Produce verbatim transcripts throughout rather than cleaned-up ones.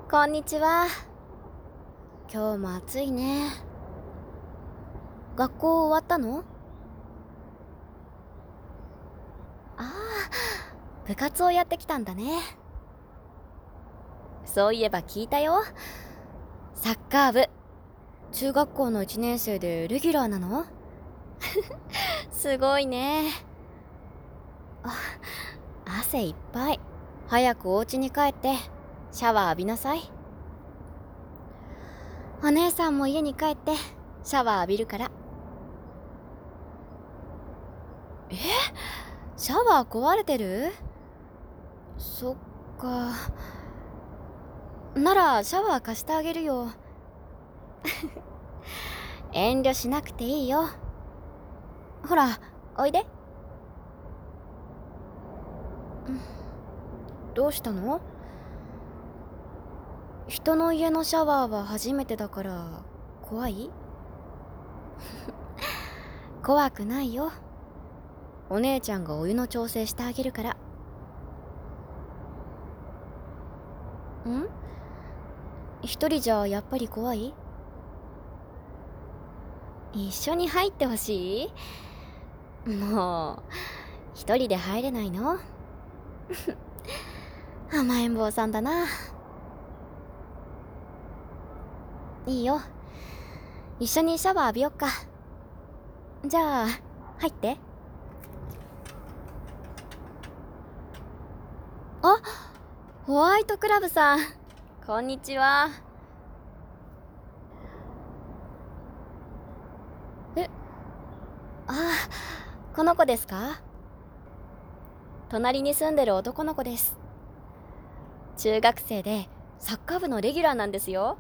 こんにちは。今日も暑いね。学校終わったの？ああ、部活をやってきたんだね。そういえば聞いたよ。サッカー部。中学校のいちねん生でレギュラーなの？すごいね。あ、汗いっぱい。早くお家に帰ってシャワー浴びなさい。お姉さんも家に帰ってシャワー浴びるから。え？シャワー壊れてる？そっか。ならシャワー貸してあげるよ。遠慮しなくていいよ。ほら、おいで。どうしたの？人の家のシャワーは初めてだから怖い？怖くないよ。お姉ちゃんがお湯の調整してあげるから。ん？一人じゃやっぱり怖い？一緒に入ってほしい？もう一人で入れないの？甘えん坊さんだな。いいよ、一緒にシャワー浴びよっか。じゃあ入って。あ、ホワイトクラブさん、こんにちは。え、ああ、この子ですか？隣に住んでる男の子です。中学生でサッカー部のレギュラーなんですよ。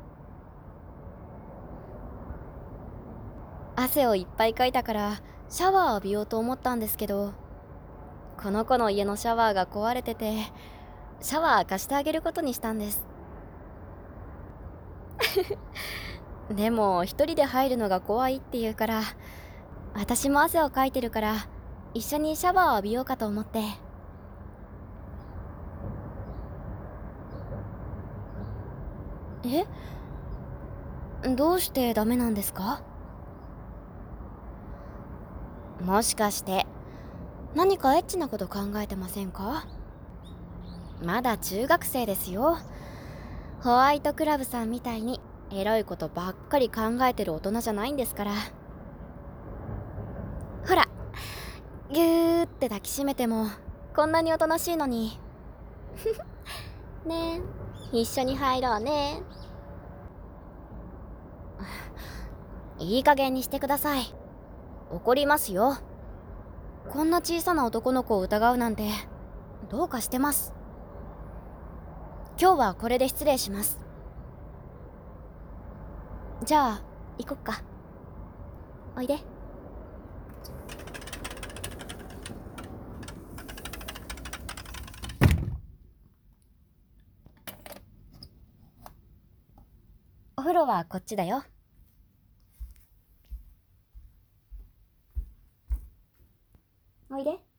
汗をいっぱいかいたからシャワー浴びようと思ったんですけど、この子の家のシャワーが壊れてて、シャワー貸してあげることにしたんです。でも一人で入るのが怖いって言うから、私も汗をかいてるから一緒にシャワーを浴びようかと思って。え？どうしてダメなんですか？もしかして何かエッチなこと考えてませんか？まだ中学生ですよ。ホワイトクラブさんみたいにエロいことばっかり考えてる大人じゃないんですから。ほら、ぎゅーって抱きしめてもこんなにおとなしいのに。ねえ、一緒に入ろうね。いい加減にしてください。怒りますよ。こんな小さな男の子を疑うなんてどうかしてます。今日はこれで失礼します。じゃあ行こっか。おいで。お風呂はこっちだよ。おいで。